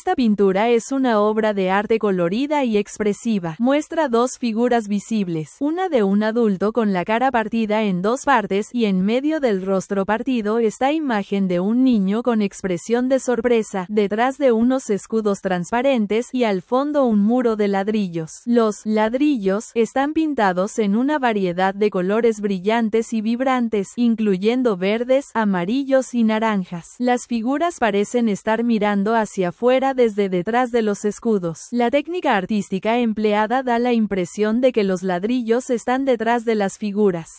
Esta pintura es una obra de arte colorida y expresiva. Muestra dos figuras visibles, una de un adulto con la cara partida en dos partes y en medio del rostro partido está imagen de un niño con expresión de sorpresa, detrás de unos escudos transparentes y al fondo un muro de ladrillos. Los ladrillos están pintados en una variedad de colores brillantes y vibrantes, incluyendo verdes, amarillos y naranjas. Las figuras parecen estar mirando hacia afuera desde detrás de los escudos. La técnica artística empleada da la impresión de que los ladrillos están detrás de las figuras.